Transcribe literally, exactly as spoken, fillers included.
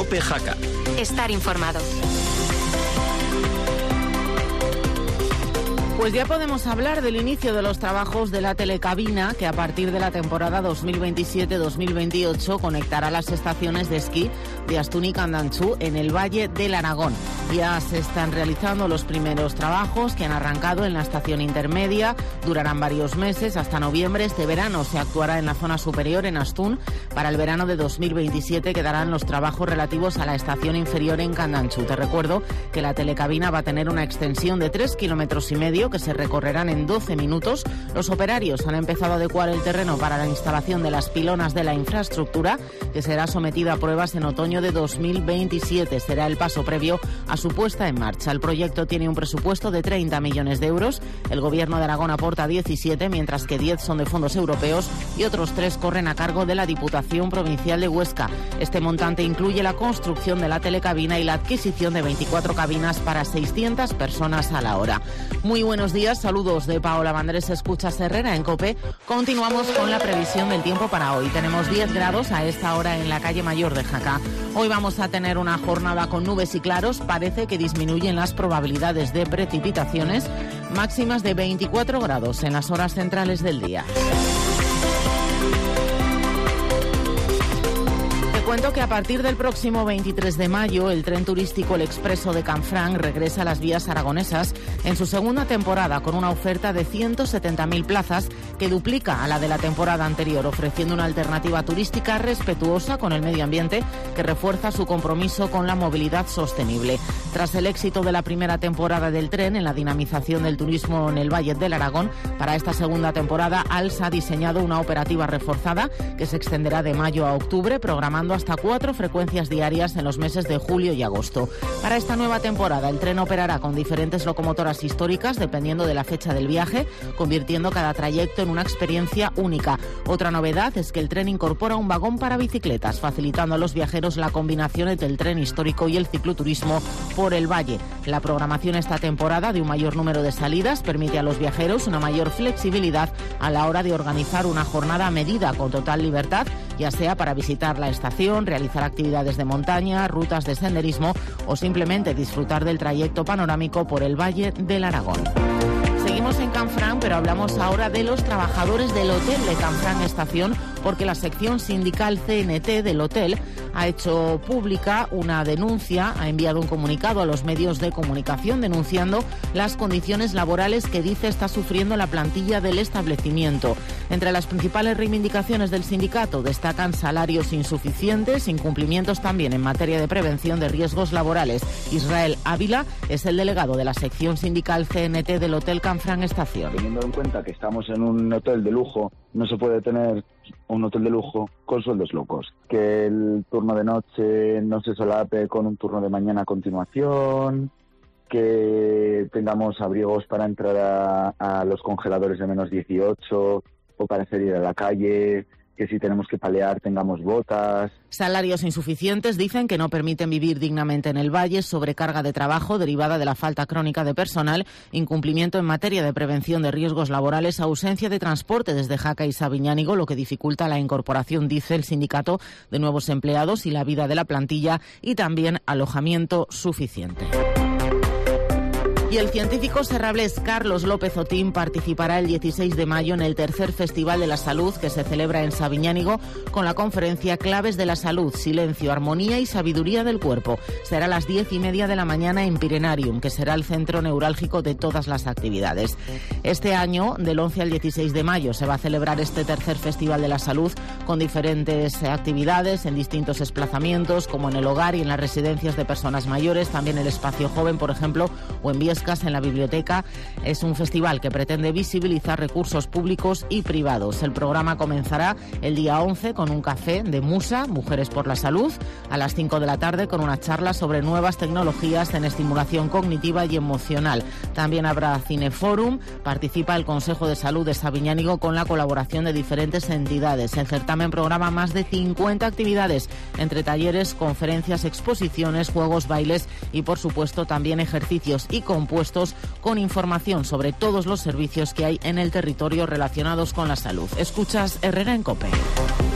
COPE Jaca. Estar informado. Pues ya podemos hablar del inicio de los trabajos de la telecabina que a partir de la temporada dos mil veintisiete dos mil veintiocho conectará las estaciones de esquí de Astún y Candanchú en el Valle del Aragón. Ya se están realizando los primeros trabajos que han arrancado en la estación intermedia, durarán varios meses hasta noviembre. Este verano se actuará en la zona superior en Astún. Para el verano de dos mil veintisiete quedarán los trabajos relativos a la estación inferior en Candanchú. Te recuerdo que la telecabina va a tener una extensión de tres kilómetros y medio que se recorrerán en doce minutos. Los operarios han empezado a adecuar el terreno para la instalación de las pilonas de la infraestructura, que será sometida a pruebas en otoño de dos mil veintisiete. Será el paso previo a su puesta en marcha. El proyecto tiene un presupuesto de treinta millones de euros. El Gobierno de Aragón aporta diecisiete, mientras que diez son de fondos europeos y otros tres corren a cargo de la Diputación Provincial de Huesca. Este montante incluye la construcción de la telecabina y la adquisición de veinticuatro cabinas para seiscientas personas a la hora. Muy buenos días, saludos de Paola Vandrés, escuchas Herrera en COPE. Continuamos con la previsión del tiempo para hoy. Tenemos diez grados a esta hora en la calle Mayor de Jaca. Hoy vamos a tener una jornada con nubes y claros. Parece que disminuyen las probabilidades de precipitaciones, máximas de veinticuatro grados en las horas centrales del día. Cuento que a partir del próximo veintitrés de mayo el tren turístico El Expreso de Canfranc regresa a las vías aragonesas en su segunda temporada con una oferta de ciento setenta mil plazas que duplica a la de la temporada anterior, ofreciendo una alternativa turística respetuosa con el medio ambiente que refuerza su compromiso con la movilidad sostenible. Tras el éxito de la primera temporada del tren en la dinamización del turismo en el Valle del Aragón, para esta segunda temporada ALSA ha diseñado una operativa reforzada que se extenderá de mayo a octubre, programando hasta cuatro frecuencias diarias en los meses de julio y agosto. Para esta nueva temporada, el tren operará con diferentes locomotoras históricas dependiendo de la fecha del viaje, convirtiendo cada trayecto en una experiencia única. Otra novedad es que el tren incorpora un vagón para bicicletas, facilitando a los viajeros la combinación entre el tren histórico y el cicloturismo por el valle. La programación esta temporada de un mayor número de salidas permite a los viajeros una mayor flexibilidad a la hora de organizar una jornada a medida con total libertad, ya sea para visitar la estación, realizar actividades de montaña, rutas de senderismo o simplemente disfrutar del trayecto panorámico por el Valle del Aragón. Seguimos en Canfranc, pero hablamos ahora de los trabajadores del hotel de Canfranc Estación, porque la sección sindical C N T del hotel ha hecho pública una denuncia, ha enviado un comunicado a los medios de comunicación denunciando las condiciones laborales que dice está sufriendo la plantilla del establecimiento. Entre las principales reivindicaciones del sindicato destacan salarios insuficientes, incumplimientos también en materia de prevención de riesgos laborales. Israel Ávila es el delegado de la sección sindical C N T del hotel Canfranc Estación. Teniendo en cuenta que estamos en un hotel de lujo, no se puede tener un hotel de lujo con sueldos locos. Que el turno de noche no se solape con un turno de mañana a continuación, que tengamos abrigos para entrar a, a los congeladores de menos dieciocho o para salir a la calle, que si tenemos que palear tengamos botas. Salarios insuficientes, dicen, que no permiten vivir dignamente en el valle, sobrecarga de trabajo derivada de la falta crónica de personal, incumplimiento en materia de prevención de riesgos laborales, ausencia de transporte desde Jaca y Sabiñánigo, lo que dificulta la incorporación, dice el sindicato, de nuevos empleados y la vida de la plantilla, y también alojamiento suficiente. Y el científico serrablés Carlos López Otín participará el dieciséis de mayo en el tercer Festival de la Salud que se celebra en Sabiñánigo con la conferencia Claves de la Salud, Silencio, Armonía y Sabiduría del Cuerpo. Será a las diez y media de la mañana en Pirenarium, que será el centro neurálgico de todas las actividades. Este año, del once al dieciséis de mayo, se va a celebrar este tercer Festival de la Salud con diferentes actividades en distintos desplazamientos, como en el hogar y en las residencias de personas mayores, también el espacio joven, por ejemplo, o en Viescas, en la biblioteca. Es un festival que pretende visibilizar recursos públicos y privados. El programa comenzará el día once con un café de Musa, Mujeres por la Salud, a las cinco de la tarde con una charla sobre nuevas tecnologías en estimulación cognitiva y emocional. También habrá Cineforum, participa el Consejo de Salud de Sabiñánigo con la colaboración de diferentes entidades. El certamen programa más de cincuenta actividades, entre talleres, conferencias, exposiciones, juegos, bailes y, por supuesto, también ejercicios y compuestos con información sobre todos los servicios que hay en el territorio relacionados con la salud. Escuchas Herrera en COPE.